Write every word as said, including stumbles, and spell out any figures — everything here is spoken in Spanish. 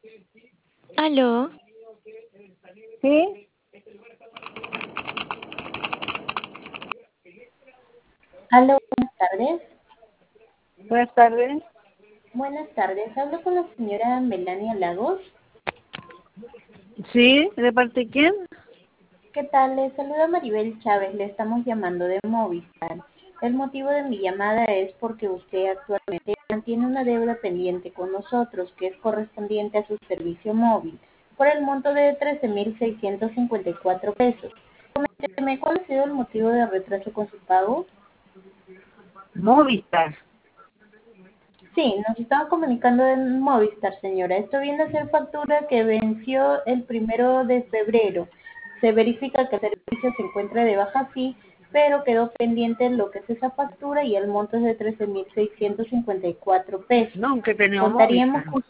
Aló, Sí, Aló, buenas tardes. buenas tardes. Buenas tardes. Hablo con la señora Melania Lagos. Sí, ¿de parte de quién? ¿Qué tal? Le saluda Maribel Chávez. Le estamos llamando de Movistar. El motivo de mi llamada es porque usted actualmente mantiene una deuda pendiente con nosotros que es correspondiente a su servicio móvil por el monto de trece mil seiscientos cincuenta y cuatro pesos. Coménteme, ¿cuál ha sido el motivo de retraso con su pago? Movistar. Sí, nos estamos comunicando de Movistar, señora. Esto viene a ser factura que venció el primero de febrero. Se verifica que el servicio se encuentra de baja sí, pero quedó pendiente lo que es esa factura y el monto es de trece mil seiscientos cincuenta y cuatro pesos. Nunca he tenido Contaríamos Movistar. con